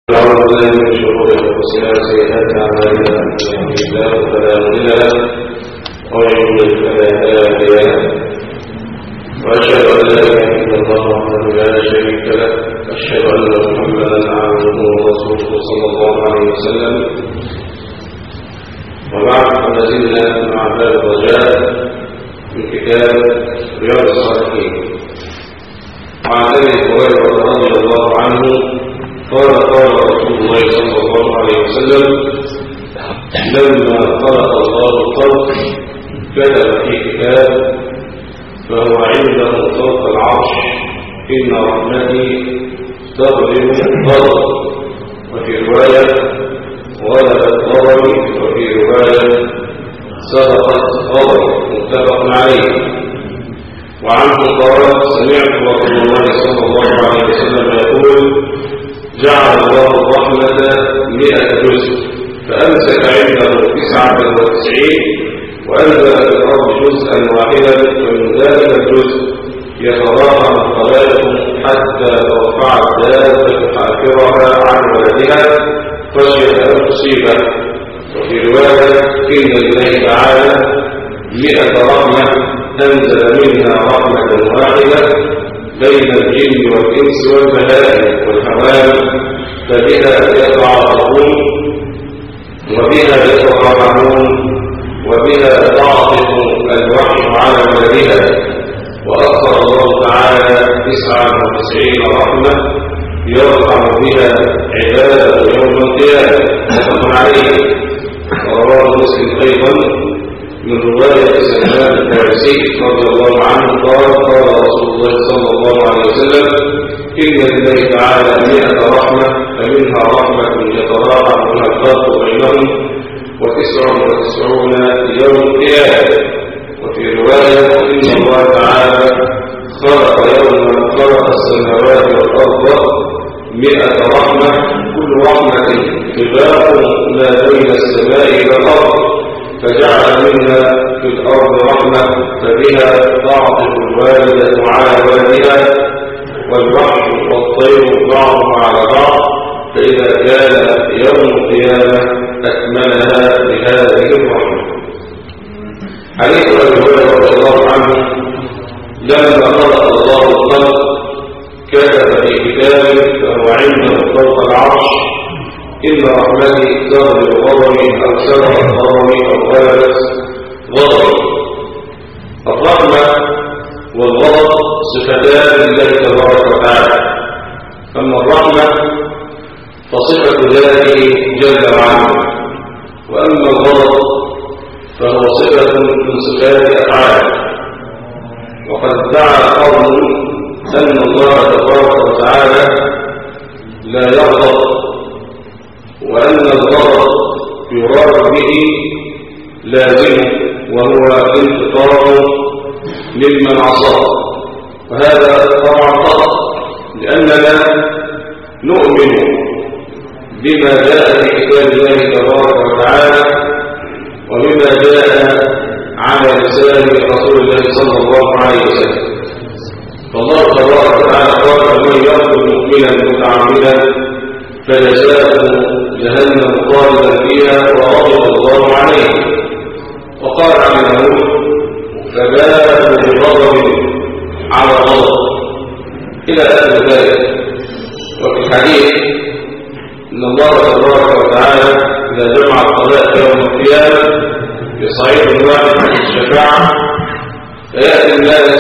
أعوذ بالله من شرور أنفسنا وسيئات أعمالنا من يهده الله فلا مضل له ومن يضلل فلا هادي له وأشهد أن لا إله إلا الله وحده لا شريك له وأشهد أن محمدا عبده ورسوله صلى الله عليه وسلم وبعد فما زلنا مع باب الرجاء من كتاب رياض الصالحين وعن أبي هريرة رضي الله عنه قال رسول الله صلى الله عليه وسلم لما خلق الله الخلق كتب في كتاب فهو عنده فوق العرش إن رحمتي تغلب غضب وفي رواية غلبت غضبي وفي رواية سبقت غضبي متفق عليه. وعنه قال سمعت رسول الله صلى الله عليه وسلم يقول جعل الله الرحمة 100 جزء فأمسك عنده 99 وأنزل في الأرض جزءا واحدا ومن ذلك الجزء يتراحم الخلائق حتى ترفع الدابة حافرها عن ولدها خشية أن تصيبه. وفي رواية إن لله تعالى 100 رحمة أنزل منها رحمة واحدة بين الجن والإنس والملائكة والحوامل فبها يتعاطفون وبها يتراحمون وبها تعطف الوحي على ولدها. وأكثر الله تعالى 99 رحمة يرحم بها عباده يوم القيامة متفق عليه. ورواه مسلم أيضا من رواية سلمان الفارسي رضي الله عنه قال رسول الله صلى الله عليه وسلم إن لله تعالى 100 رحمة فمنها رحمة يتراحم بها الخلق بينهم 99 يوم القيامة. وفي رواية إن الله تعالى خلق يوم خلق السماوات والأرض 100 رحمة كل رحمة خلاف ما بين السماء والأرض فجعل منها في الأرض رحمة فبها تعطف الوالدة على ولدها والوحش والطير بعضهم على بعض فإذا كان يوم القيامة أكملها بهذه الرحمة. حديث أبي هريرة رضي الله عنه لما خلق الله الخلق كتب في كتابه فهو عنده فوق العرش إن رحمتي تغلب غضبي أو سبقت غضبي أو غلبت غضبي. الرحمة والغضب صفتان لله تبارك وتعالى. أما الرحمة فصفة ذاته جل وعلا وأما الغضب فهو صفة من صفات أفعاله. وقد ادعى قوم أن الله تبارك وتعالى لا يغضب وأن الغضب يراد به لازم وهو انتقام ممن عصاه. وهذا طبعا خطأ لأننا نؤمن بما جاء في كتاب الله تبارك وتعالى وبما جاء على لسان رسول الله صلى الله عليه وسلم. فالله تبارك وتعالى قال ومن يقتل مؤمنا متعمدا فجزاؤه جهنم خالدا فيها وغضب الله عليه. وقال عنه فباءوا بغضب على غضب إلى آخر ذلك. وفي الحديث إن الله تبارك وتعالى إذا جمع الخلائق يوم القيامة في صعيد واحد عن الشفاعة فيأتي الناس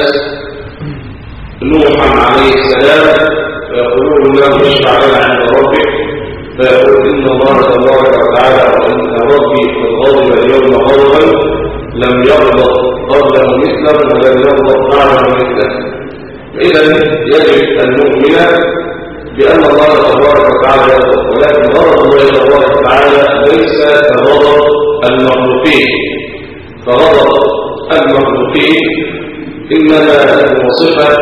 نوحا عليه السلام فيقولون له اشفع لنا عند ربك فيقول إن الله تبارك وتعالى وإن ربي قد غضب اليوم غضبا لم يغضب قبله مثله ولم يغضب بعده مثله. فإذا يجب أن نؤمن بأن الله تبارك وتعالى يغضب ولكن غضب الله تبارك وتعالى ليس كغضب المخلوقين. فغضب المخلوقين إنما هو صفة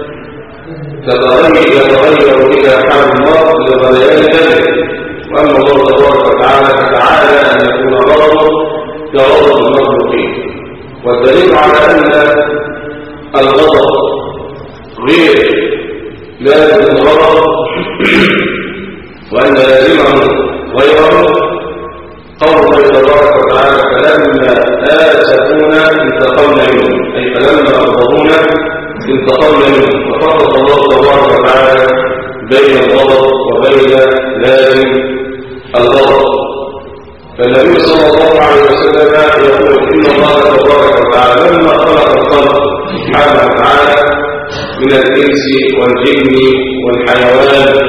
يتغير بها حال المرء لغليان ذلك. وأما الله تبارك وتعالى فتعالى أن يكون غضبه كغضب المخلوقين. والدليل على أن الغضب غير لازم الغضب وأن لازمه غيره. قول الله تبارك وتعالى فلما آسفونا انتقمنا منهم، أي فلما أغضبونا انتقمنا منهم. ففرق الله تبارك وتعالى بين الغضب وبين لازم الغضب. فالنبي صلى الله عليه وسلم يقول إن الله تبارك وتعالى لما خلق الخلق سبحانه وتعالى من الإنس والجن والحيوان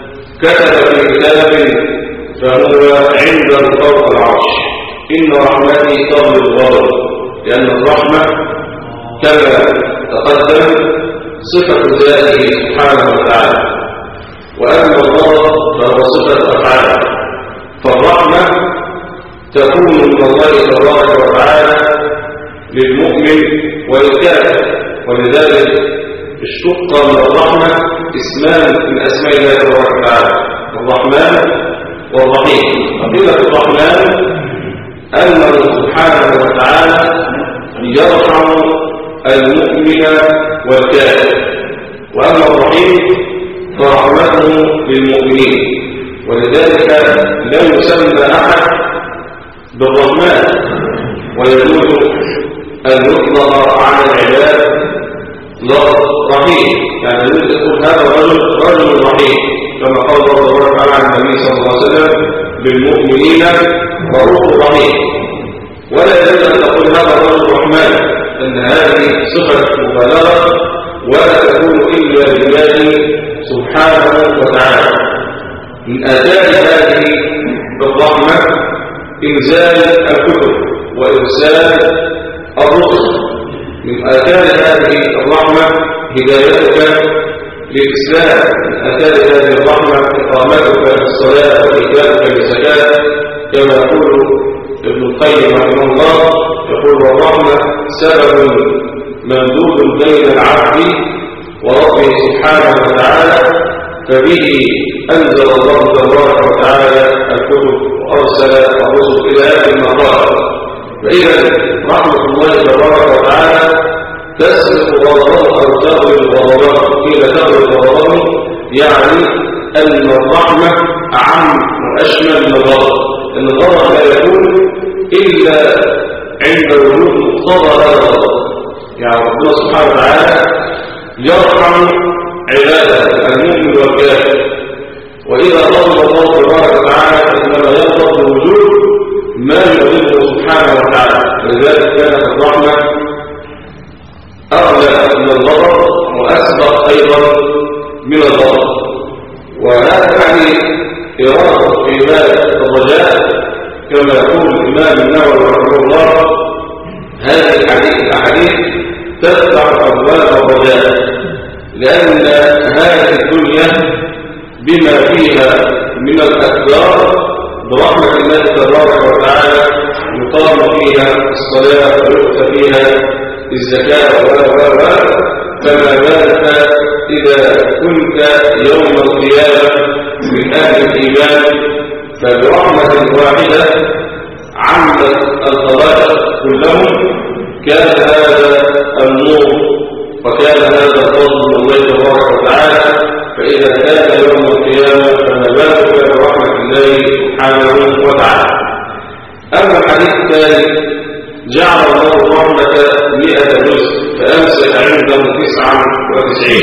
كتب في كتاب فهو عنده فوق العرش إن رحمتي تغلب الغضب، لأن الرحمة كما تقدم صفة ذاته سبحانه وتعالى، وأما الغضب فهو صفة أفعاله. فالرحمة تكون من الله تبارك وتعالى للمؤمن وللكافر، ولذلك اشتق من الرحمة اسمان من أسماء الله تبارك وتعالى، الرحمن والرحيم. قبيلة الرحمن أنه سبحانه وتعالى يرحم المؤمن والكافر، وأما الرحيم فرحمته للمؤمنين، ولذلك لا يسمى أحد بالرحمن، ويجوز أن يطلق على العباد لفظ رحيم، يعني يقول هذا رجل رحيم، كما قال الله تبارك وتعالى عن النبي صلى الله عليه وسلم بالمؤمنين رؤوف رحيم. ولا يجوز أن تقول هذا الرجل رحمن، أن هذه صفة مبالغة ولا تكون إلا لله سبحانه وتعالى. من آثار هذه الرحمة إنزال الكتب وإرسال الرسل. من آثار هذه الرحمة هدايتك للإسلام، من آثار هذه الرحمة إقامتك للصلاة وإيتاؤك للزكاة، كما يقول ابن القيم رحمه الله، يقول والرحمة سبب ممدود بين العبد وربه سبحانه وتعالى، فبه أنزل الله تبارك وتعالى الكتب وأرسل الرسل إلى هذه المقام. فإذا رحمة الله تبارك وتعالى تسبق غضبه أو تغلب غضبه. قيل تغلب غضبه يعني أن الرحمة أعم وأشمل من الغضب، أن الغضب لا يكون إلا عند وجود مقتضى هذا الغضب. يعني ربنا سبحانه وتعالى يرحم عباده المؤمن والكافر، وإذا غضب الله تبارك وتعالى إنما يغضب بوجود ما يغضبه سبحانه وتعالى. لذلك كانت الرحمة أغلى من الغضب وأسبق أيضا من الغضب. وهذا يعني إرادة في ذات الرجاء، كما يقول الإمام النووي رحمه الله هذه الأحاديث تفتح أبواب الرجاء، لأن هذه الدنيا بما فيها من الأقدار برحمة الله تبارك وتعالى يقام فيها الصلاة ويؤتى فيها الزكاة فما بالك إذا كنت يوم القيامة من أهل الإيمان، فبرحمة واحدة عمت الخلائق كلهم. كان هذا النور وكان هذا الفضل من الله تبارك وتعالى. فإذا كان يوم القيامة فما بالك برحمة الله سبحانه وتعالى. أما الحديث الثالث جعل الله الرحمة 100 جزء فأمسك عنده 99.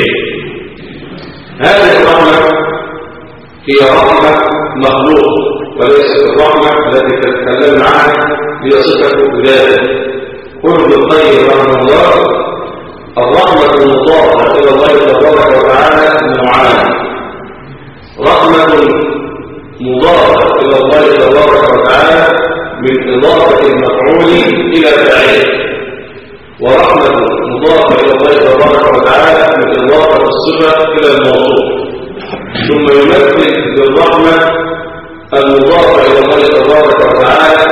هذه الرحمة هي رحمة مخلوق وليست الرحمة التي تتكلم عنها هي صفة ذات. قل ابن القيم رحمه الله الرحمة المضافة إلى الله تبارك وتعالى نوعان: رحمة مضافة إلى الله تبارك وتعالى من إضافة المفعول إلى فاعله، ورحمة مضافة إلى الله تبارك وتعالى من إضافة الصفة إلى الموصوف. ثم يمثل بالرحمة المضافة إلى الله تبارك وتعالى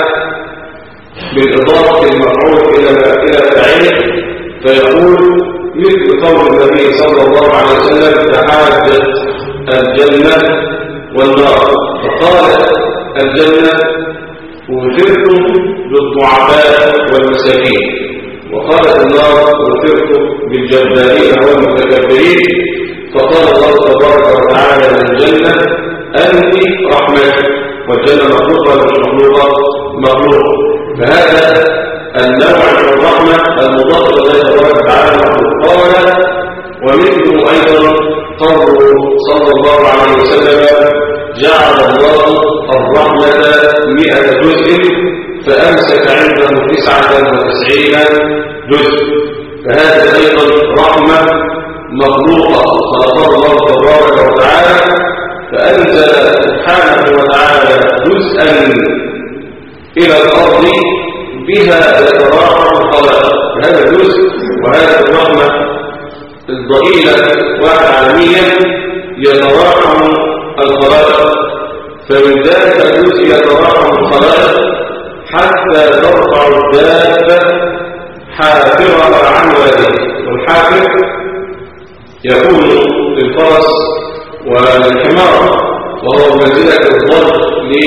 من إضافة المفعول إلى فاعله، فيقول مثل قول النبي صلى الله عليه وسلم تحاجت الجنة والنار، فقالت الجنة أوثرتم بالضعفاء والمساكين، وقالت النار أوثرتم بالجبارين والمتكبرين، فقال الله تبارك وتعالى للجنة أنت محمد، والجنة مخلوقة ولا مش مخلوقة؟ مخلوقة. فهذا النوع من الرحمة المضاف لله تبارك وتعالى مخلوق. قال ومنه أيضا قوله صلى الله عليه وسلم جعل الله الرحمة 100 جزء فأمسك عنده 99 جزء. فهذا أيضا رحمة مخلوقة خلقها الله تبارك وتعالى، فأنزل سبحانه وتعالى جزءا إلى الأرض بها يتراحم الخلائق. هذا الجزء وهذه الرحمة الضئيلة والعالمية يتراحم الخلائق، فمن ذلك الجزء يتراحم الخلائق حتى ترفع الدابة حافرها عن ولده. والحافر يكون للفرس وللحمار، وهو منزلة الضرب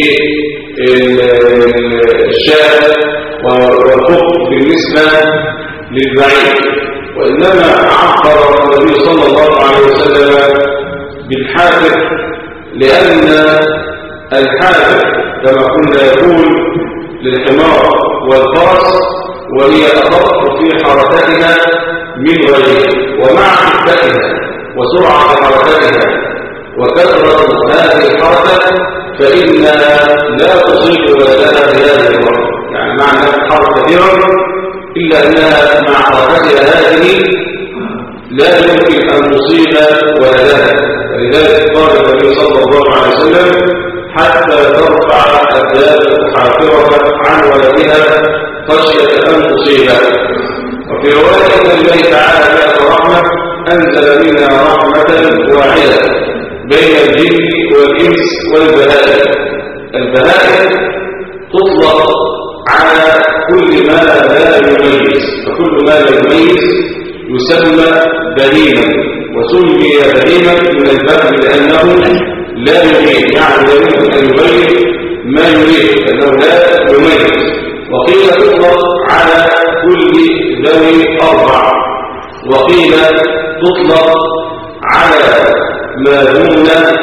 للشاة والخف بالنسبة للبعير. وإنما عبر النبي صلى الله عليه وسلم بالحافر لأن الحافر كما كنا يقول للحمار والفرس وهي أخف في حركتها من غيرها، ومع حركتها وسرعة حركتها وكثرة هذه الحركة فإنها لا تصيب ولدها بهذه الوقت. يعني معنى تتحرك كثيرا إلا أنها مع حركتها هذه لا يمكن أن تصيب ولدها. ولذلك قال النبي صلى الله عليه وسلم حتى ترفع الدابة حافرة عن ولدها خشية أن تصيبها. وفي رواية الله تعالى ذات رحمة أنزل منها رحمة واحدة بين الجن والإنس والبهائم. البهائم تطلق على كل ما لا يميز، فكل ما لا يميز يسمى بهيما، وسمي بهيما من البهم لأنه لا يميز، يعني لا يمكن أن يبين ما يريد لأنه لا يميز. وقيل تطلق على كل ذوي 4، وقيل تطلق على ما دون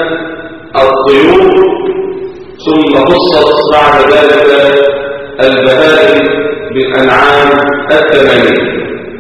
الطيور، ثم خصت بعد ذلك البهائم بالأنعام 8.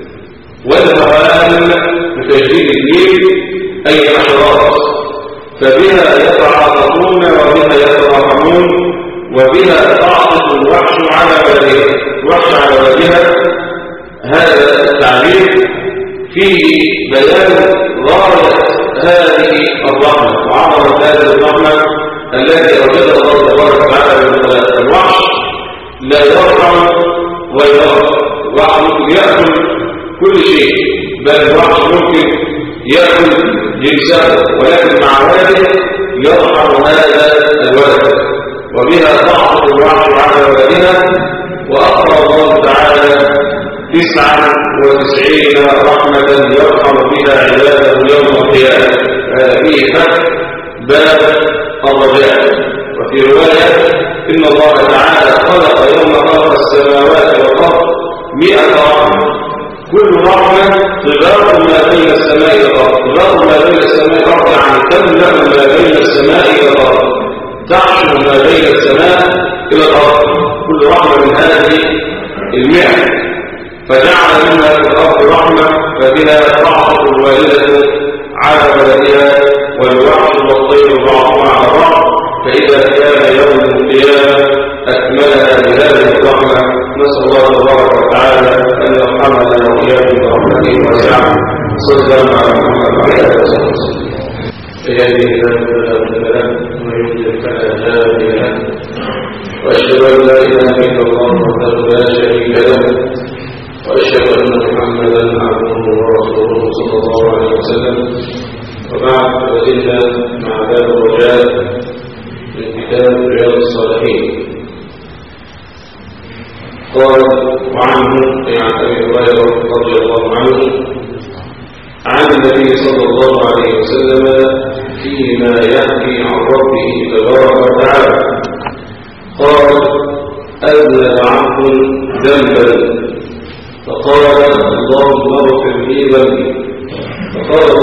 والبهائم بتجديد الدين أي أشراف، فبها يتعاطفون وبها يتراحمون وبها تعطف الوحش على ولدها. الوحش على ولدها هذا التعبير فيه بيان غاية هذه الرحمة وعظمة هذه الرحمة التي أوجدها الله تبارك وتعالى من الوحش. لا يرحم ويرحم. الوحش ممكن يأكل كل شيء، بل الوحش ممكن يأكل جنسه، ولكن مع ولده يرحم هذا الولد، وبها تعطف الوحش على ولدها. وأخبر الله تعالى 99 رحمة يرحم بها عباده يوم القيامة. فيه فتح باب الرجاء. وفي رواية إن الله تعالى خلق يوم خلق السماوات والأرض 100 رحمة، كل رحمة طباق ما بين السماء والأرض. طباق ما بين السماء والأرض يعني تملأ ما بين السماء والأرض، تحشر ما بين السماء إلى الأرض. كل رحمة من هذه 100. فجعل منها في الأرض رحمة، فبها تعطف الوالدة على ولدها والوحش والطير بعضها على بعض، فإذا كان يوم القيامة أكملها بهذه الرحمة. نسأل الله تبارك وتعالى أن يرحمنا وإياكم برحمته واسعة. صلى الله على محمد وعلى آله وصحبه وسلم. يهدي الله فلا مضل له ويضلل فلا هادي له، وأشهد أن لا إله إلا الله وحده لا شريك له، وأشهد أن محمدا عبده ورسوله صلى الله عليه وسلم. وبعد، فإنا مع باب الرجاء من كتاب رياض الصالحين. قال وعنه عن أبي هريرة رضي الله عنه عن النبي صلى الله عليه وسلم فيما يحكي عن ربه تبارك وتعالى قال أذنب عبد ذنبا فقال اللهم اغفر لي ذنبي، فقال الله تبارك وتعالى أذنب عبدي ذنبا فغفرت له ذنبه. فقال الله تبارك وتعالى اللهم اغفر لي ذنبي، فقال الله تبارك وتعالى أذنب عبدي ذنبا فقال الله تبارك وتعالى أذنب عبدي ذنبا فغفرت له ذنبه.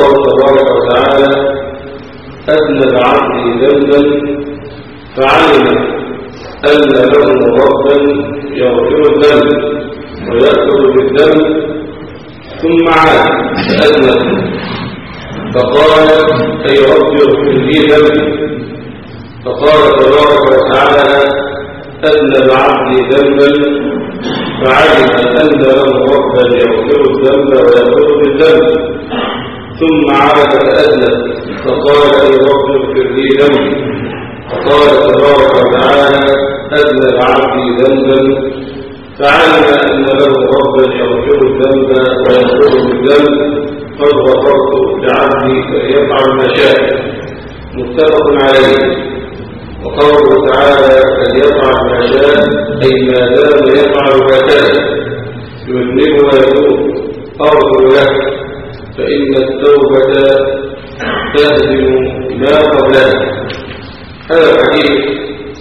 فعلم أن له ربا يغفر الذنب ويأخذ بالذنب، ثم عاد فأذنب فقال أي رب اغفر لي ذنبي، فقال تبارك وتعالى أذنب عبدي ذنبا فعلم أن له ربا يغفر الذنب ويأخذ بالذنب، ثم عاد فأذنب فقال أي رب اغفر لي ذنبي، فقال تبارك وتعالى أذنب عبدي ذنبا فعلم أن له ربا يغفر الذنب ويأخذ بالذنب قد غفرت لعبدي فليفعل ما شاء. متفق عليه. وقوله تعالى فليفعل ما شاء أي ما دام يفعل ما شاء يذنب ويتوب أغفر له، فإن التوبة تهدم ما قبلها. هذا الحديث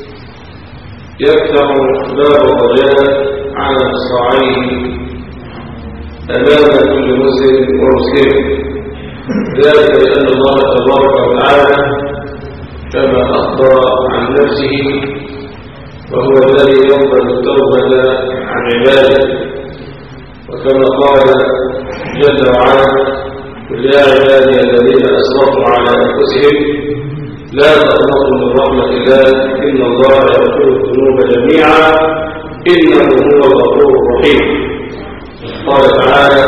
يفتح باب الرجاء على مصراعيه أمام كل مسلم ومسلم، ذلك لأن الله تبارك وتعالى كما أخبر عن نفسه وهو الذي يقبل التوبة عن عباده، وكما قال جل وعلا قل يا عبادي الذين أسرفوا على أنفسهم لا تقنطوا من رحمة الله إن الله يغفر الذنوب جميعا إنه هو الغفور الرحيم. قال تعالى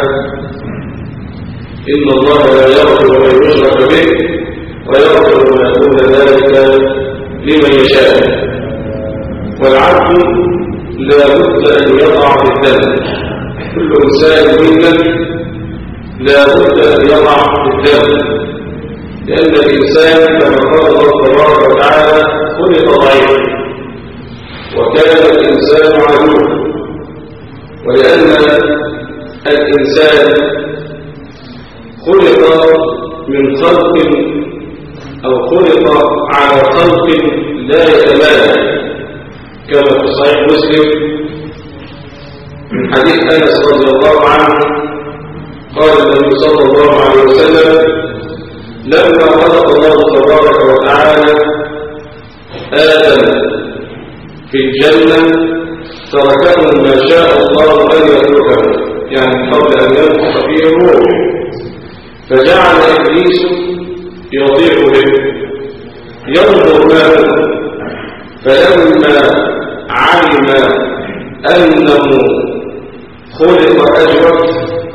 إن الله لا يغفر أن يشرك به ويغفر ما دون ذلك لمن يشاء. والعبد لا بد أن يقع في الذنب، كل إنسان منا لا بد أن يقع في الذنب، لأن الإنسان كما قال الله تبارك وتعالى خلق ضعيفا وكان الإنسان عجولا، ولأن الإنسان خلق من خلق أو خلق على خلق لا يتمالك، كما في صحيح مسلم من حديث أنس رضي الله عنه قال النبي صلى الله عليه وسلم لما خلق الله تبارك وتعالى آدم في الجنة تركه ما شاء الله أن يتركه، يعني قبل أن ينفخ فيه الروح، فجعل إبليس يضيع به ينظر له، فلما علم أنه خلق أجود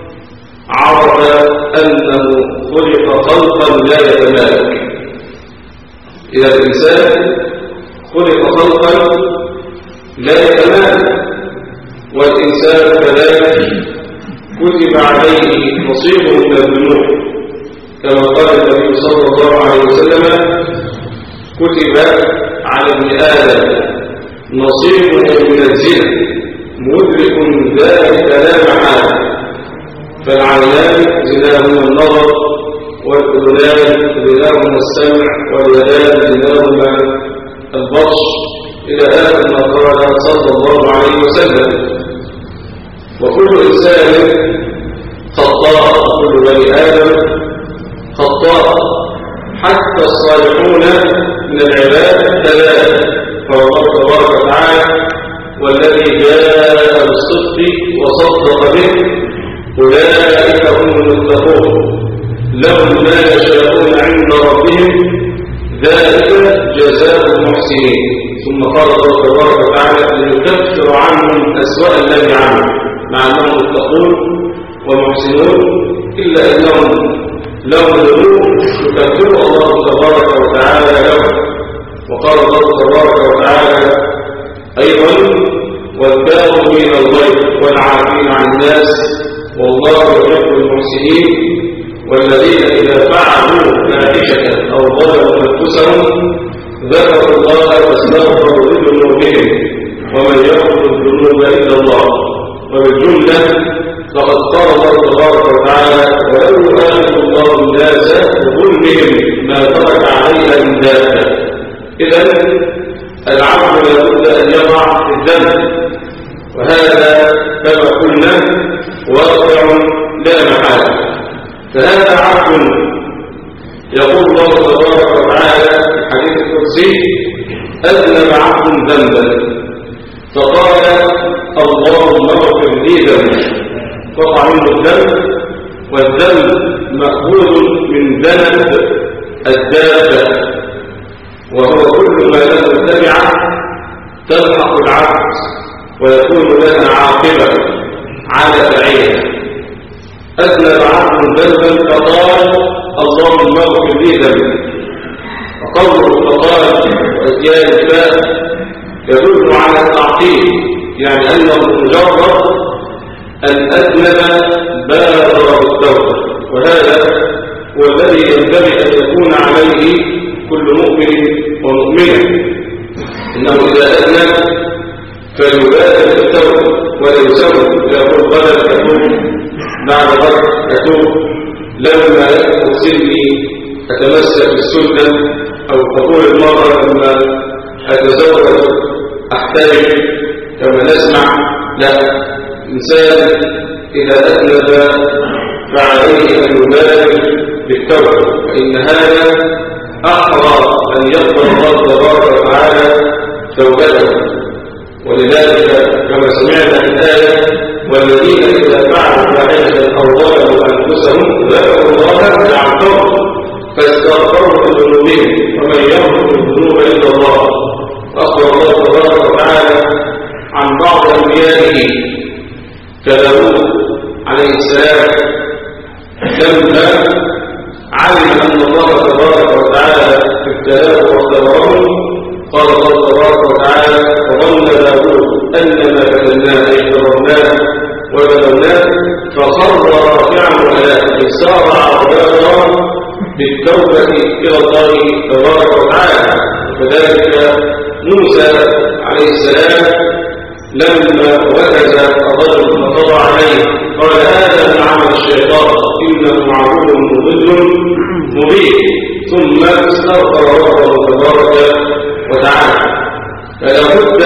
عرف أنه خلق خلقا لا يتمالك. إذا الإنسان خلق خلقا لا يتمالك، والإنسان كذلك كتب عليه نصيبه من الذنوب، كما قال النبي صلى الله عليه وسلم كتب على ابن آدم نصيبه من الزنا مدرك ذلك لا محالة. فالعينان زناهما النظر، والأذنان زناهما السمع، واليدان زناهما البطش، إلى آخر ما قال صلى الله عليه وسلم. وكل إنسان خطاء، كل بني آدم خطاء، حتى الصالحون من العباد كذلك. فالله تبارك وتعالى والذي جاء بالصدق وصدق به أولئك هم المتقون لهم ما يشاءون عند ربهم ذلك جزاء المحسنين. ثم قال الله تبارك وتعالى ليكفر عنهم أسوأ الذي عملوا، مع أنهم متقون ومحسنون إلا أنهم لهم ذنوب يكفر الله تبارك وتعالى لهم. وقال الله تبارك وتعالى أيضا والكاظمين الغيظ والعافين عن الناس والله يحب المحسنين والذين إذا فعلوا فاحشة أو ظلموا أنفسهم ذكروا الله فاستغفروا لذنوبهم ومن يغفر الذنوب إلا الله. وبالجملة فقد قال الله تبارك وتعالى ولو يؤاخذ الله الناس بظلمهم ما ترك عليها من دابة. إذن العبد لابد أن يقع في الذنب، وهذا كما قلنا واقع لا محالة. فهذا عبد يقول الله تبارك وتعالى في الحديث القدسي أذنب أذنب عبد ذنبا فقال اللهم اغفر لي ذنبي، قطع منه الذنب، والذنب مأخوذ من ذنب الدابة، وهو كل ما له تبعه تلحق العبد ويكون لها عاقبة على فعيله. أذنب عبد ذنبا فقال اللهم اغفر لي ذنبي. وقوله فقال وإتيان الفاء يدل على التعقيب، يعني أنه مجرد أن أذنب بالغ بالتوبة، وهذا هو الذي ينبغي أن يكون عليه كل مؤمن ومؤمنة، إنه إذا أذنب فيبادر بالتوبة ولا يسوي، يقول غدا أتوب بعد غد أتوب، لما أرسلني أتمسك بالسنة، أو تقول المرة لما أتزوج أحتاج كما نسمع. لا، إنسان إذا أذنب فعليه أن يبادر بالتوبة، فإن هذا أحرى أن يقبل الله تبارك وتعالى توبته. ولذلك كما سمعنا الآية والذين إذا فعلوا فاحشة أو ظلموا أنفسهم ذكروا الله فاعترفوا فاستغفروا لذنوبهم ومن يغفر الذنوب إلا الله. أخبر الله تبارك وتعالى عن بعض أنبيائه كداود عليه السلام لما علم أن الله تبارك وتعالى ابتلاه واختبره، قال الله تبارك وتعالى وظن داود أنما فتناه اختبرناه وبلوناه فصر راكعا وأناب، سارع وبادر بالتوبة إلى الله تبارك وتعالى. وكذلك موسى عليه السلام لما وجد الرجل فقضى عليه قال هذا من عمل الشيطان إنه عدو مضل مبين، ثم استغفر ربه تبارك وتعالى. فلا بد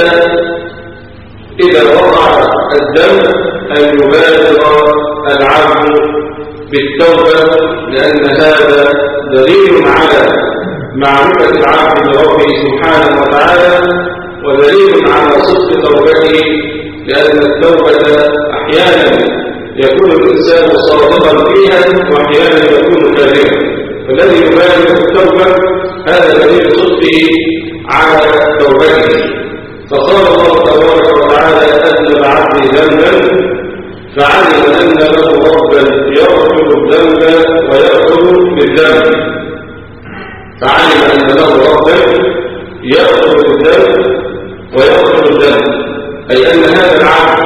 إذا وقع الذنب أن يبادر العبد بالتوبة، لأن هذا دليل على معرفة العبد بربه سبحانه وتعالى، ودليل على صدق توبته، لأن التوبة أحيانا يكون الإنسان صادقا فيها وأحيانا يكون كاذبا، فالذي يبادر بالتوبة هذا دليل صدقه على توبته. فقال الله تبارك وتعالى أذنب عبدي ذنبا فعلم أن له ربا يغفر الذنب ويغفر بالذنب، فعلم أن له ربا يغفر الذنب ويغفر الذنب، أي أن هذا العبد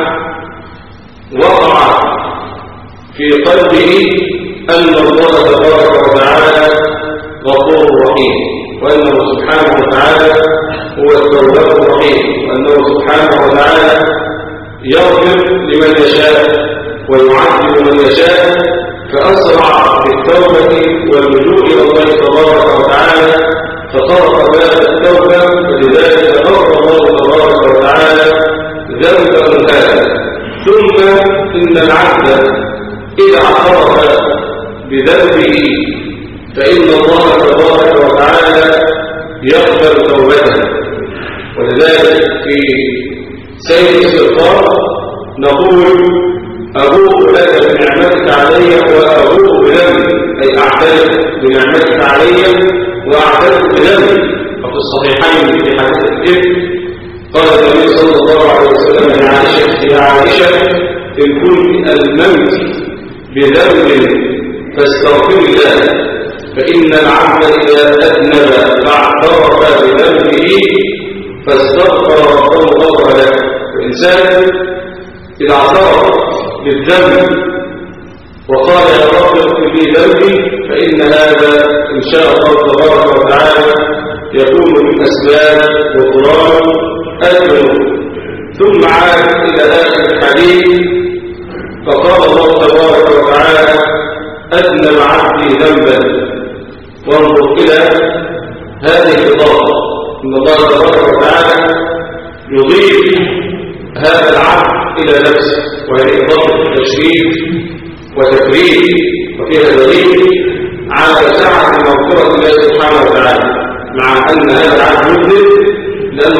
وقع في قلبه أن الله تبارك وتعالى غفور رحيم، وأنه سبحانه وتعالى هو التواب الرحيم، وأنه سبحانه وتعالى يغفر لمن يشاء ويعذب من يشاء، فأسرع بالتوبة واللجوء إلى الله تبارك وتعالى فطرق باب التوبة، ولذلك غفر الله تبارك وتعالى ذنبه هذا. ثم إن العبد إذا اعترف بذنبه فإن الله تبارك وتعالى يقبل توبته. ولذلك في سيد الاستغفار نقول أبوء لك بنعمتك علي وأبوء بذنبي، أي أعترف بنعمتك علي وأعترف بذنبي. وفي الصحيحين في حديث الإفك قال النبي صلى الله عليه وسلم يا عائشة إن كنت ألممت بذنب فاستغفر الله، فإن العبد إذا أذنب فاعترف بذنبه فاستغفر ربه غفر له. الإنسان إذا اعترف بالذنب وقال يا رب اغفر لي ذنبي فإن هذا إن شاء الله تبارك وتعالى يكون من أسباب غفران الذنوب. ثم عاد إلى آخر الحديث فقال الله تبارك وتعالى أذنب عبدي ذنبا. وانظر إلى هذه الإضافة، إن الله تبارك وتعالى يضيف هذا العبد إلى نفسه، وهذه إضافة تشريف وتكريم، وفيها دليل على سعة مغفرة الله سبحانه وتعالى، مع أن هذا العبد مذنب لأن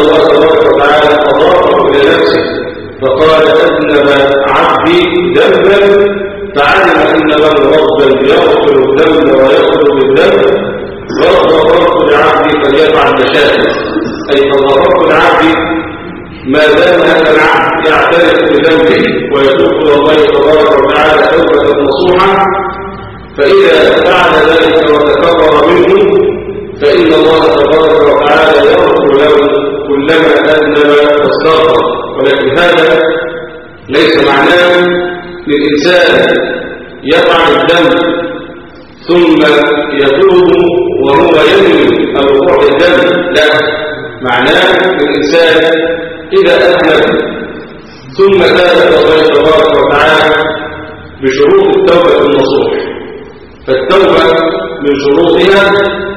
ذنبا فعلم أن له ربا يغفر الذنب ويغفر بالذنب غفرت لعبدي فليفعل ما شاء. أي غفرت لعبدي ما دام هذا العبد يعترف بذنبه ويتوب إلى الله تبارك وتعالى توبة نصوحا، فإذا فعل ذلك وتكرر منه فإن الله تبارك وتعالى يغفر له كلما أذنب واستغفر. ولكن هذا ليس معناه للإنسان يفعل الذنب ثم يتوب وهو ينوي الوقوع في الذنب، لا، معناه للإنسان إذا أذنب ثم تاب إلى الله تبارك وتعالى بشروط التوبة النصوح. فالتوبة من شروطها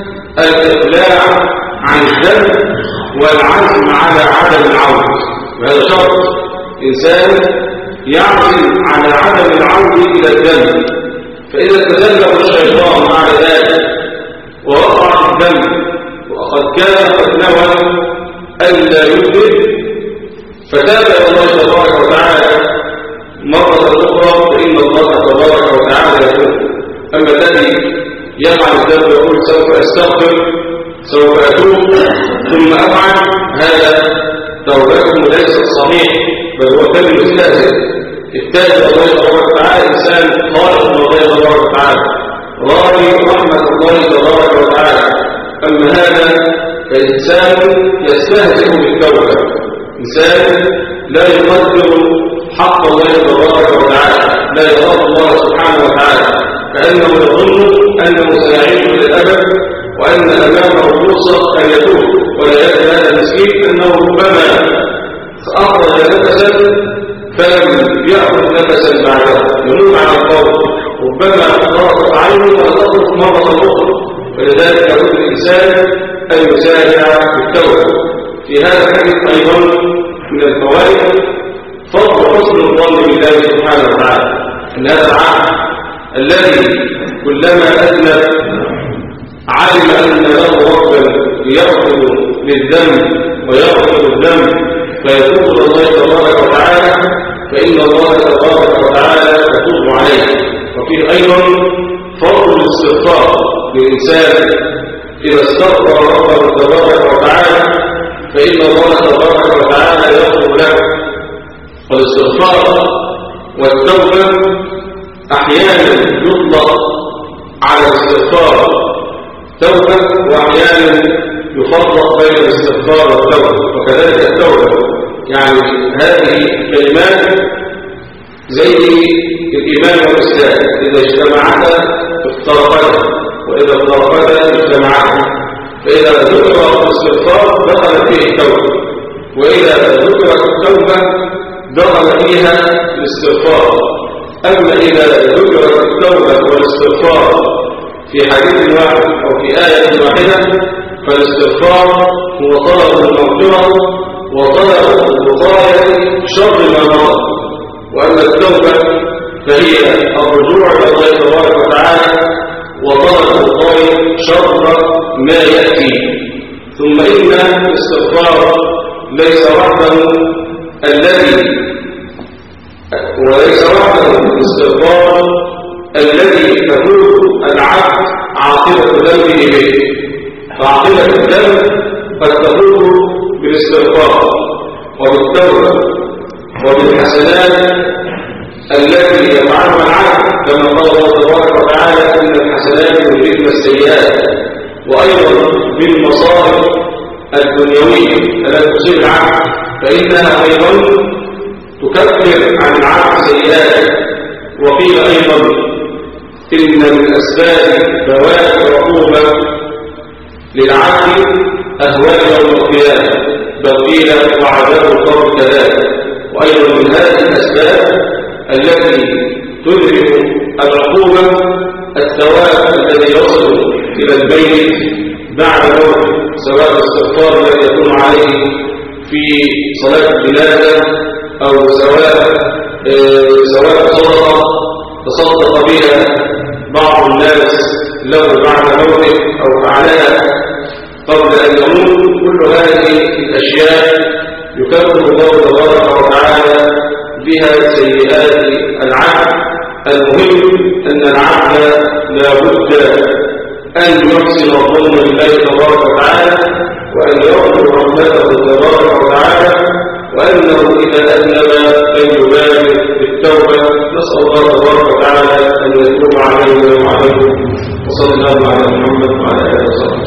الإقلاع عن الذنب والعزم على عدم العودة، وهذا شرط. إنسان يعزم على عدم العودة إلى الذنب، فإذا تذلل الشيطان بعد ذلك ووقع في الذنب وقد كان قد نوى ألا يذنب فتاب إلى الله تبارك وتعالى مرة أخرى فإن الله تبارك وتعالى يقول. أما الذي يفعل الذنب ويقول سوف أستغفر سوف أتوب ثم أفعل، هذا توبته ليست صحيح، بل هو كلمة مستهزئ. التائب الله تبارك وتعالى إنسان خالق من الله تبارك وتعالى راضي رحمة الله تبارك وتعالى. أما هذا فإنسان يستهزئ بالتوبة، إنسان لا يقدر حق الله تبارك وتعالى، لا يخاف الله سبحانه وتعالى، كأنه يظن أنه سيعيش للأبد وأن أمامه فرصة أن يتوب. ولا يدري هذا المسكين أنه ربما أخرج نفسا فلم يأخذ نفسا بعده يموت على القول، ربما ضربت عينه وتخرج مرة أخرى. فلذلك يقول الإنسان أن يسارع بالتوبة. في هذا الحديث أيضا من الفوائد فضل حسن الظن بالله سبحانه وتعالى، أن هذا العبد الذي كلما أذنب علم أن له ربا يغفر للذنب ويغفر الذنب فيتوب إلى الله تبارك وتعالى، فإن الله تبارك وتعالى يتوب عليه. وفيه أيضا فضل الاستغفار للإنسان إذا استغفر ربه تبارك وتعالى فإن الله تبارك وتعالى يغفر له. والاستغفار والتوبة أحيانا يطلق على الاستغفار توبة، وأحيانا يفرق بين الاستغفار والتوبة، وكذلك التوبة. يعني هذه كلمات زي الإيمان والإسلام، إذا اجتمعتا افترقتا وإذا افترقتا اجتمعتا. فإذا ذكر الاستغفار دخل فيه التوبة، وإذا ذكرت التوبة دخل فيها الاستغفار. أما إذا ذكرت التوبة والاستغفار في حديث واحد أو في آية واحدة فالاستغفار هو طلب المغفرة وطلب وقاية شر ما مضى، وأما التوبة فهي الرجوع إلى الله تبارك وتعالى وطلب وقاية شر ما يأتي. ثم إن الاستغفار ليس وحده الاستغفار الذي تكون العبد عاقبة ذنبه به، فعاقبة الذنب قد تكون بالاستغفار وبالتوبة وبالحسنات التي يفعلها العبد، كما قال الله تبارك وتعالى إن الحسنات يذهبن السيئات، وأيضا بالمصائب الدنيوية التي تصيب العبد فإنها أيضا تكفر عن العبد سيئاته. وقيل أيضا إن من أسباب بواب العقوبة للعبد أهوال يوم القيامة، بل قيل وعذاب القبر كذلك. وأيضا من هذه الأسباب التي تذهب العقوبة الثواب الذي يصل إلى البيت بعد موته، سواء الاستغفار الذي يكون عليه في صلاة الجنازة أو سواء صدقة تصدق بها بعض الناس له بعد موته أو فعلها قبل أن يموت. كل هذه الأشياء يكفر الله تبارك وتعالى بها سيئات العبد الرجاء أن يحسن الظن بالله تبارك وتعالى وأن يرجو رحمته تبارك وتعالى وأنه إذا أذنب أن يبالغ بالتوبة. نسأل الله تبارك وتعالى أن يتوب علينا وعليكم وصلى الله على محمد وعلى آله وصحبه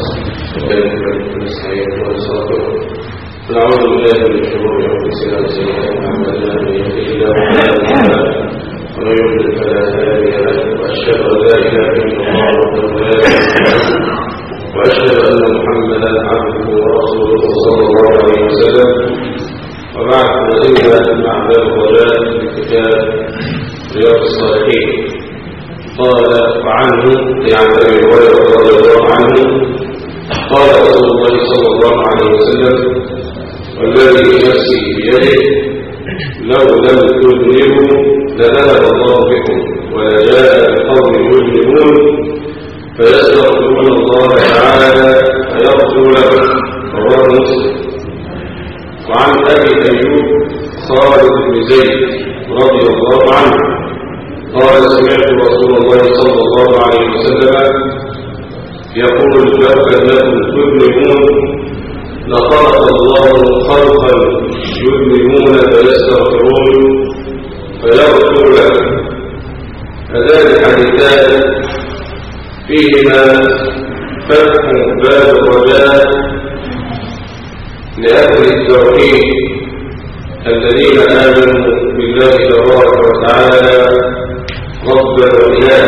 نعوذ بالله من شرور أنفسنا وسيئات أعمالنا من يهده الله فلا مضل له ومن يضلل فلا هادي له وأشهد أن لا إله إلا الله وحده لا شريك له وأشهد أن محمدا عبده ورسوله صلى الله عليه وسلم. وبعد فإن مع باب الرجاء في كتاب رياض الصالحين قال وعنه عن أبي هريرة رضي الله عنه قال رسول الله صلى الله عليه وسلم والذي نفسي بيده لو لم تذنبوا لذهب الله بكم ولجاء بقوم يذنبون فيستغفرون الله تعالى فيغفر لهم. رواه مسلم. وعن أبي أيوب خالد بن زيد رضي الله عنه قال سمعت رسول الله صلى الله عليه وسلم يقول لو أنكم تذنبون لخلق الله خلقا يذنبون فيستغفرون فيغفر لهم. هذان الحديثان فيهما فتح باب الرجاء لأهل التوحيد الذين آمنوا بالله تبارك وتعالى ربا وإلها.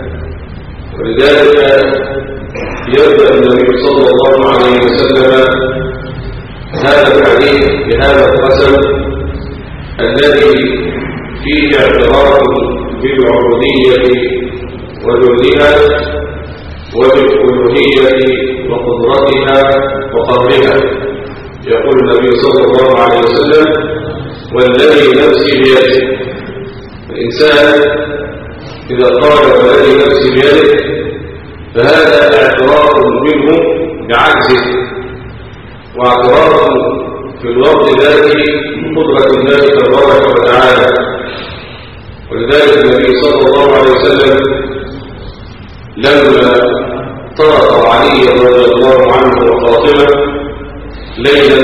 ولذلك يبدأ النبي صلى الله عليه وسلم هذا الحديث بهذا القسم الذي فيه اعتراف بالعبودية وذلها وبالألوهية وقدرتها وقهرها. يقول النبي صلى الله عليه وسلم والذي نفسي بيده. الإنسان إذا قال والذي نفسي بيده فهذا اعتراف منه بعجزه واعتراف في الوقت ذاته بقدرة الله تبارك وتعالى. ولذلك النبي صلى الله عليه وسلم لما طرق علي رضي الله عنه وفاطمة ليلا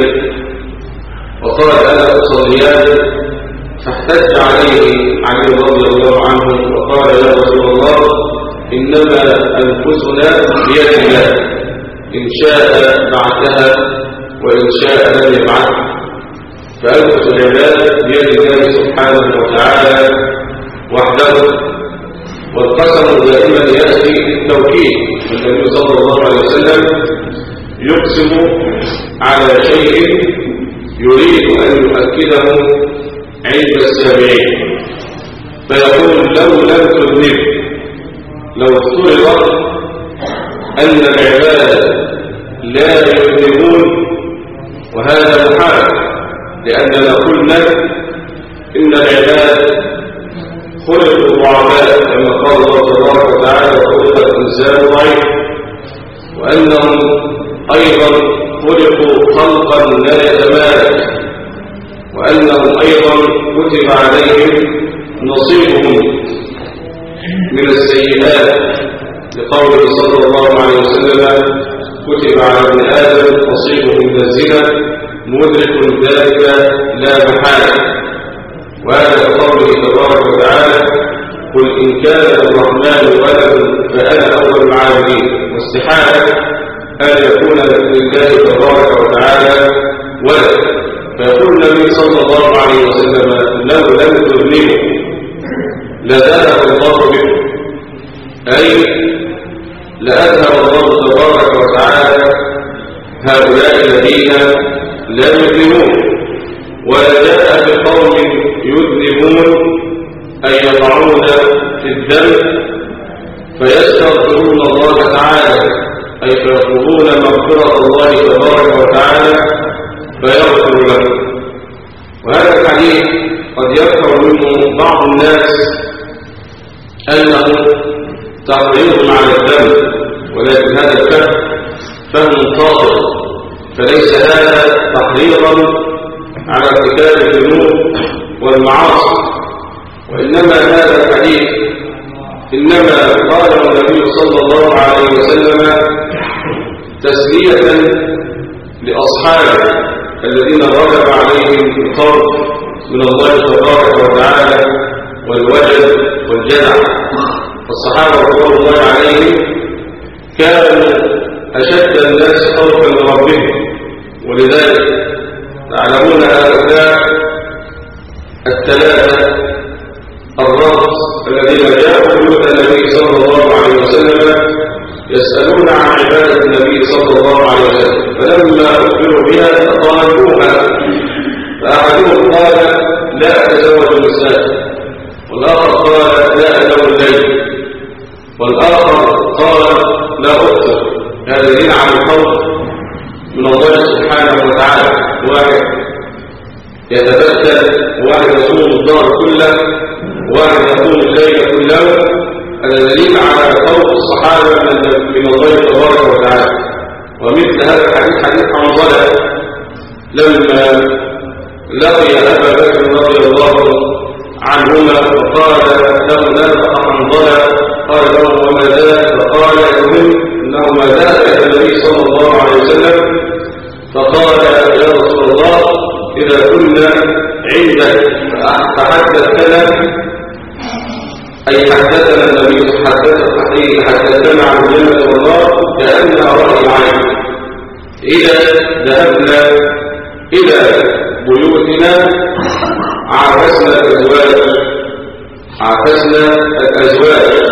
وقال أنا أصليان فاحتج عليه علي رضي الله عنه وقال يا رسول الله إنما أنفسنا بيد الله إن شاء بعثها وإن شاء لم يبعث. فأنفس العباد بيد الله سبحانه وتعالى وحده. والقسم دائما يأتي التوكيد. النبي صلى الله عليه وسلم يقسم على شيء يريد أن يؤكده عند السامعين فيقول لو لم تذنب. لو افترض أن العباد لا يذنبون وهذا محال لأننا قلنا إن العباد خلقوا ضعفاء كما قال الله تبارك وتعالى وخلق الإنسان ضعيف وأنهم أيضا خلقوا خلقا لا يتمالك وأنهم أيضا كتب عليهم نصيبهم من السيئات لقوله صلى الله عليه وسلم كتب على ابن آدم نصيبه من الزنا مدرك ذلك لا محالة. وهذا قوله تبارك وتعالى قل إن كان الرحمن ولد فأنا أول العابدين. واستحالة أن يكون لله تبارك وتعالى ولد. فيقول النبي صلى الله عليه وسلم لو لم تذنبوا لذهب الله بكم أي لأذهب الله تبارك وتعالى هؤلاء الذين لا يذنبون وجاء بقوم يذنبون أي يقعون في الذنب فيستغفرون الله تعالى أي فيطلبون مغفرة الله تبارك وتعالى فيغفر لهم. وهذا الحديث قد يذكر منه بعض الناس أنه تحريض على الذنب ولكن هذا الفهم فهم خاطئ فليس هذا تحريضا على ارتكاب الذنوب والمعاصي وإنما هذا الحديث إنما قال النبي صلى الله عليه وسلم تسلية لأصحابه الذين غلب عليهم الخوف من الله تبارك وتعالى والوجد والجدع. الصحابة رضوان الله عليهم كانوا أشد الناس خوفا من ربهم، ولذلك تعلمون هؤلاء الثلاثة الرهط الذين جاءوا بيوت النبي صلى الله عليه وسلم يسألون عن عبادة النبي صلى الله عليه وسلم، فلما أخبروا بها طالبوها، فأحدهم قال لا أتزوج النساء، والآخر قال لا أنام الليل، والآخر قال لا أفطر. هذا دليل على الخوف من الله سبحانه وتعالى. واحد يتبتل، واحد يصوم الدهر كله، واحد يقوم الليل كله. هذا دليل على خوف الصحابة من الله تبارك وتعالى. ومثل هذا الحديث حديث حنظلة لما لقي أبا بكر رضي الله عنهما فقال له نافق حنظلة، قال له وما ذاك؟ فقال لهم إنه ما ذاك النبي صلى الله عليه وسلم. فقال يا رسول الله إذا كنا عندك فحدثنا، أي حدثنا النبي حدثنا عن الجنة والنار كأنها رأي العين. إذا ذهبنا إلى بيوتنا عافسنا الأزواج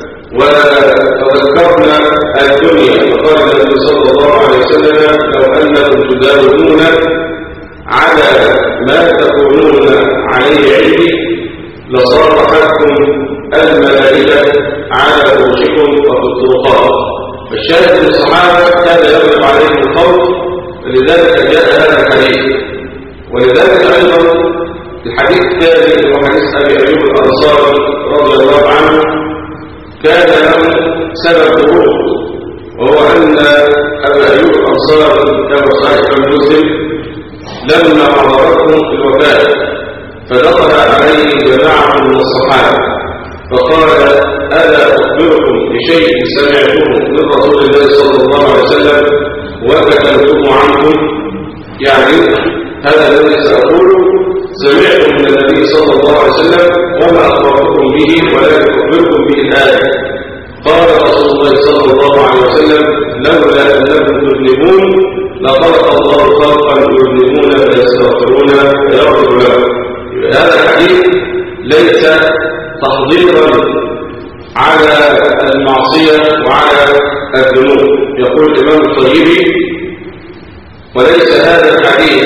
وتذكرنا الدنيا. فقال النبي صلى الله عليه وسلم لو أنكم تداومون على ما تكونون عليه عندي لصارحتكم الملائكة على فرشكم وفي الطرقات. فالشاهد من الصحابة كان يغلب عليهم الخوف، ولذلك جاء هذا الحديث. ولذلك أيضا الحديث الثاني هو حديث أبي أيوب الأنصاري رضي الله عنه كان له سبب خروج، وهو أن أبا أيوب الأنصاري كما صحيح مسلم لما حضرتهم الوفاة فدخل عليه جماعة من الصحابة فقال ألا أخبركم بشيء سمعتموه من رسول الله صلى الله عليه وسلم وكتمتم عنكم؟ يعني هذا الذي سأقوله سمعت من النبي صلى الله عليه وسلم وما أخبرتكم به ولكن أخبركم به الآية. قال رسول الله صلى الله عليه وسلم لولا أنكم تذنبون لخلق الله خلقا يذنبون فيستغفرون فيغفر لهم. هذا الحديث ليس تحضيرا على المعصية وعلى الذنوب. يقول الإمام الطيبي وليس هذا الحديث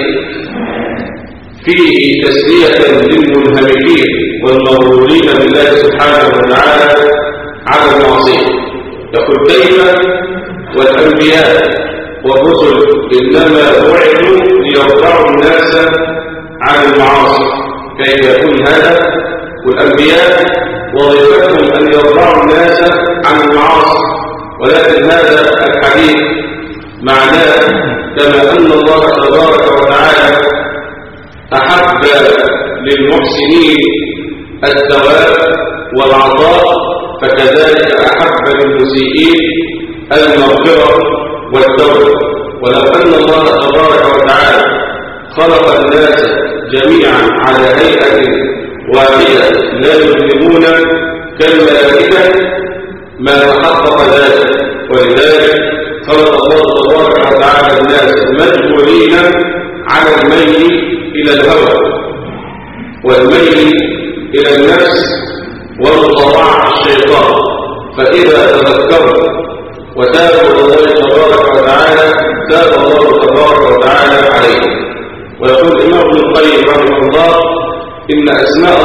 فيه تسلية للمنهمكين والمغرورين بالله سبحانه وتعالى على المعصية. يقول كيف والأنبياء والرسل إنما وعدوا ليرفعوا الناس عن المعاصي. كيف يكون هذا؟ والأنبياء وظيفتهم أن يرفعوا الناس عن المعاصي، ولكن هذا الحديث معناه كما أن الله تبارك وتعالى أحب للمحسنين الثواب والعطاء فكذلك أحب للمسيئين المغفرة والتوبة. ولو أن الله تبارك وتعالى خلق الناس جميعا على هيئة واحدة لا يظلمون كالملائكة ما تحقق ذلك. ولذلك خلق الله تبارك وتعالى الناس مجبولين على الميل إلى الهوى والميل إلى النفس ومطاوعة الشيطان. فإذا تذكروا وتابوا الله تبارك وتعالى تاب الله تبارك وتعالى عليهم. ويقول الإمام ابن القيم رحمه الله إن أسماء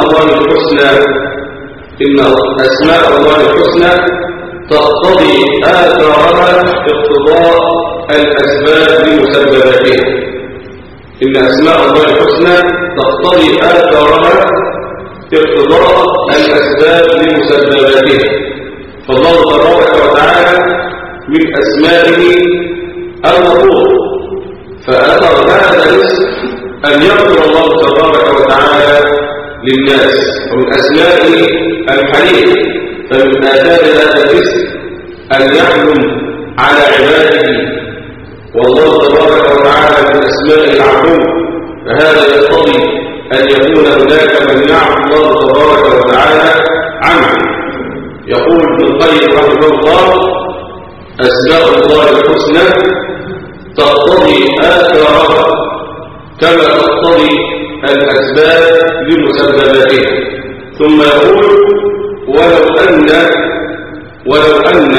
الله الحسنى تقتضي آثارها اقتضاء الأسباب لمسبباتها. إن أسماء الله الحسنى تقتضي آثارها اقتضاء الأسباب لمسبباتها. فالله تبارك وتعالى من أسمائه الغفور، فأثر هذا الاسم أن يغفر الله تبارك وتعالى للناس. ومن أسمائه الحليم، فمن آثار هذا الاسم أن يحلم على عباده، والله تبارك وتعالى من أسماء العفو، فهذا يقتضي أن يكون هناك من يعفو الله تبارك وتعالى عنه. يقول ابن القيم رحمه الله: أسماء الله الحسنى تقتضي آثارها كما تقتضي الأسباب لمسبباتها. ثم يقول: ولو أن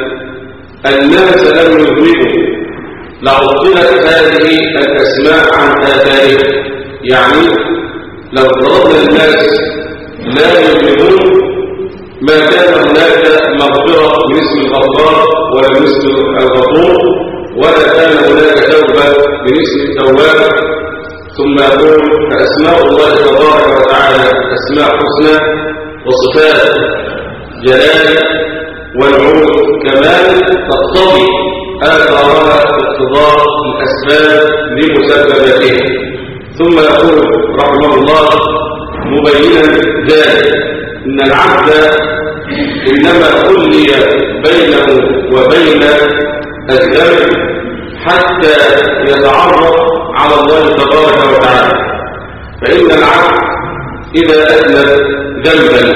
الناس لم يذنبوا لعطلت هذه الأسماء عن آثارها. يعني لو ضربنا الناس لا يذنبون ما كان هناك مغفرة من اسم الغفار ولا من اسم الغفور، ولا كان هناك توبة من اسم التواب. ثم يقول: فأسماء الله تبارك وتعالى أسماء حسنى وصفات جلال ونعوت كمال تقتضي آثارها باقتضاء الأسباب لمسبباتها. ثم يقول رحمه الله مبينا ذلك: إن العبد إنما خلي بينه وبين الذنب حتى يتعرف على الله تبارك وتعالى. فإن العبد إذا أذنب ذنبا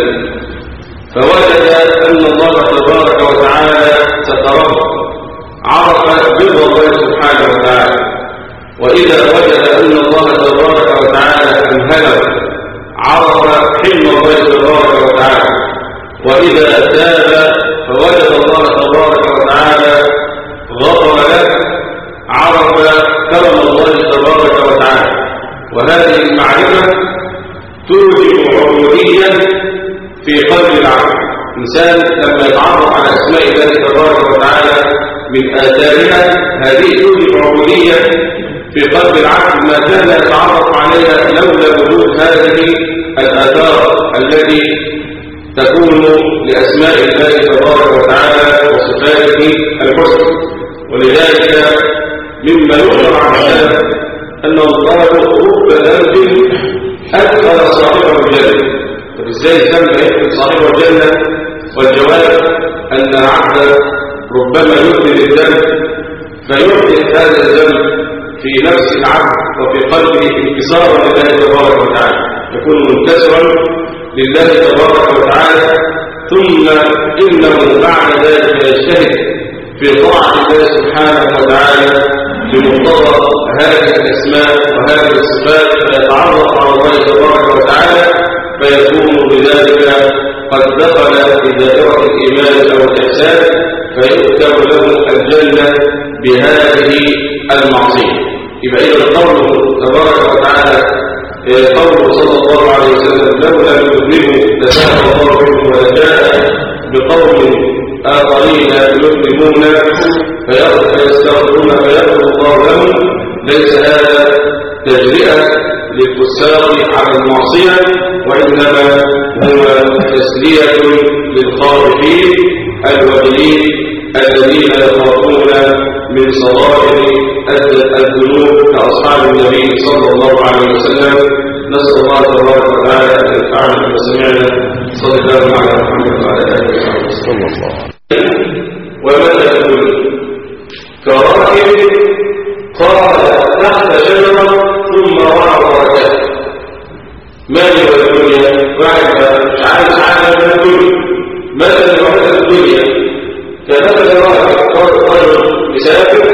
فوجد أن الله تبارك وتعالى ستره، عرف بر الله سبحانه وتعالى. وإذا وجد أن الله تبارك وتعالى أمهله، عرف حلم الله تبارك وتعالى. وإذا تاب فوجد الله تبارك وتعالى غفر له، عرف كرم الله تبارك وتعالى. وهذه المعرفة توجب عبودية في قلب العبد. إنسان لما يتعرف على أسماء الله تبارك وتعالى من آثارها، هذه توجب عبودية في قلب العبد ما كان يتعرف عليها لولا وجود هذه الآثار التي تكون لأسماء الله تبارك وتعالى وصفاته الحسنى. ولذلك مما يؤمر عن هذا أنه قال: رب ذنب أدخل صاحبه الجنة. طب ازاي الذنب يدخل صاحبه الجنة؟ والجواب أن العبد ربما يذنب الذنب فيحدث هذا الذنب في نفس العبد وفي قلبه انكسارا لله تبارك وتعالى، يكون منكسرا لله تبارك وتعالى. ثم إنه بعد ذلك يجتهد في طاعة الله سبحانه وتعالى بمقتضى هذه الأسماء وهذه الصفات، فيتعرف على الله تبارك وتعالى، فيكون بذلك قد دخل في دائرة الإيمان أو الإحسان، فيكتب له الجنة بهذه المعصية. يبقى إذا قوله تبارك وتعالى، قوله صلى الله عليه وسلم: لولا يذنبوا لذهب الله بهم ولجاء بقوم آخرين يذنبون فيستغفرون فيغفر الله لهم. ليس هذا تجرئة للفساق على المعصية، وإنما هو تسلية للخائفين الوجلين الذين يخافون من صغائر الذنوب كأصحاب النبي صلى الله عليه وسلم. نسأل الله تبارك وتعالى أن ينفعنا بما سمعنا. صلى الله على محمد وعلى آله وصحبه وسلم. ومتى تقول كراكب قال تحت شجرة ثم رأى بركات. ما هي الدنيا؟ واحد مش عارف من الدنيا. مثل وحدة الدنيا كمثل راكب رجل يسافر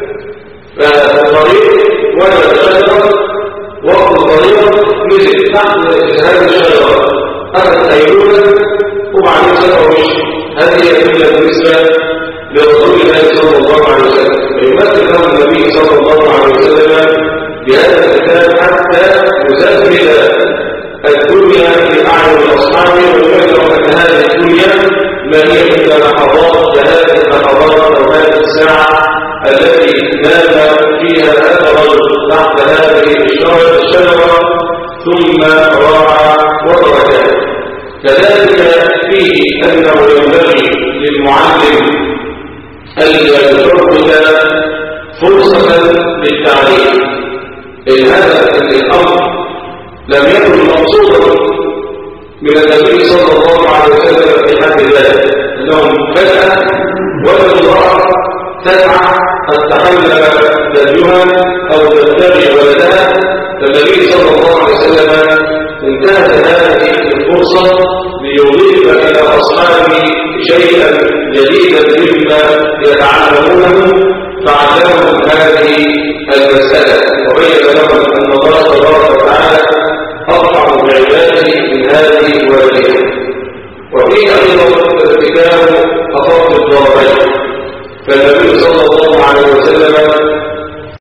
فالطريق وجد شجرة، وقت الطريق نزل تحت هذه الشجرة، أخذ أيلولا وبعدين سافر ومشي. هذه هي الدنيا بالنسبة لرسول الله صلى الله عليه وسلم. فيمثل له النبي صلى الله عليه وسلم بهذا الكتاب حتى يسهل الدنيا في أعين أصحابه، ويبين أن هذه الدنيا ما هي إلا لحظات، هذه اللحظات أو هذه الساعة التي نام فيها هذا الرجل تحت هذه الشجرة ثم راح وتركها. كذلك فيه أنه ينبغي للمعلم أن يترك فرصة للتعليم. إن هذا الأمر لم يكن مقصودا من النبي صلى الله عليه وسلم في حد ذلك أنهم فجأة وجدوا امرأة تسعى أن تحلل ثديها أو تبتغي ولدها، فالنبي صلى الله عليه وسلم انتهز هذه الفرصة ليضيف إلى أصحابه شيئا جديدا مما يتعلمونه، فعلمهم هذه